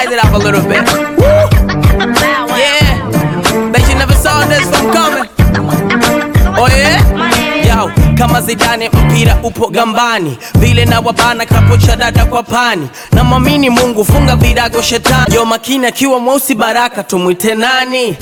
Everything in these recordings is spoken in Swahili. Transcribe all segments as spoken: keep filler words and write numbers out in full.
Size it up a little bit. Woo! Yeah. Bet you never saw this one coming. Oh yeah? Yo, kama Zidane mpira upo gambani, vile na wabana kapocha dada kwa pani. Na mwamini Mungu funga virago shetani. Yo makini akiwa mweusi baraka tumuite nani?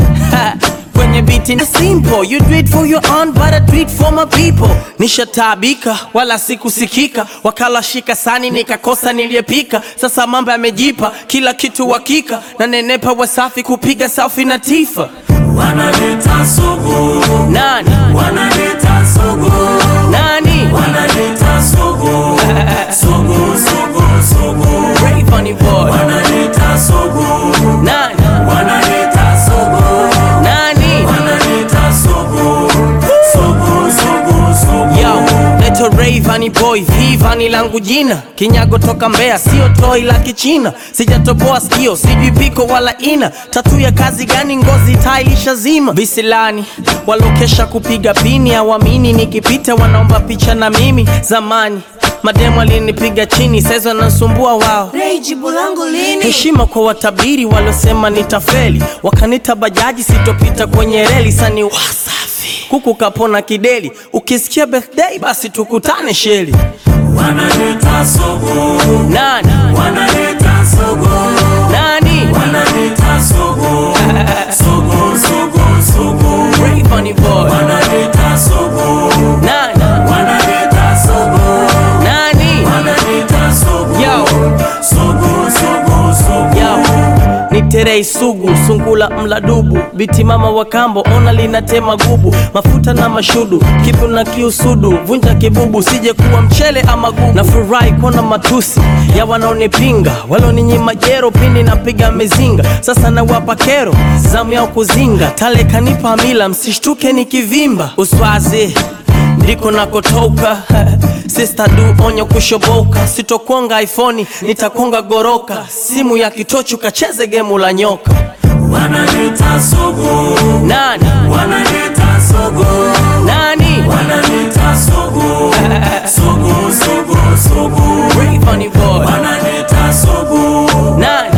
Kwenye biti ni simple, you do it for your own but I do it for my people. Nishatabika, wala sikusikika, wakala shika sani nikakosa niliyepika. Sasa mambo yamejipa, kila kitu hakika, na nenepa Wasafi kupiga selfie na Tifa. Wanaleta sugu, nani? Wanaleta sugu, nani? Wanaleta sugu, sugu, sugu, sugu. Rayvanny boy. Wanaleta sugu, nani? Wanaleta sugu, nani? Wanaleta sugu, sugu, sugu, sugu. Yo, leto Rayvanny boy, Vivani langu jina. Kinyago toka Mbeya, sio toi la kichina. Sijatoboa sikio, sijui piko wala ina. Tatu ya kazi gani ngozi tailisha zima. Visilani, walokesha kupiga pini. Hawamini nikipita wanaomba picha na mimi. Zamani, mademu alinipiga chini, saizo nasumbua wao. Ray, jibu langu lini? Heshima kwa watabiri walosema nitafeli. Wakanita bajaji sitopita kwenye reli. Sani Wasafi, kuku kapona kideli. Ukisikia birthday basi tukutane sheli. Wanaleta sugu, nani? Wanaleta sugu, nani? Wanaleta sugu, sugu, sugu, sugu. Rayvanny boy. Wanaleta sugu, nani? Wanaleta sugu, nani? Wanaleta sugu, Yo, sugu, sugu, sugu. yo, ni Terei sugu, sungula mladubu. Biti mama wa kambo, ona linatema gubu. Mafuta na mashudu, kipu na kiusudu. Vunja kibubu, sije kuwa mchele ama gugu. Na furahi kona matusi ya wanaonipinga, waloninyima jero pindi napiga mezinga. Sasa na wapa kero, zamu yao kuzinga. Tale kanipa mila, msishtuke nikivimba. Uswazi, ndiko nakotoka. Sister du onyo kushoboka. Sitokonga iPhone, nitakonga goroka. Simu ya kitochu kacheze gemu la nyoka. Wanaleta sugu, nani? Wanaleta sugu, nani? Wanaleta sugu, sugu, sugu, sugu. Rayvanny boy. Wanaleta sugu, nani?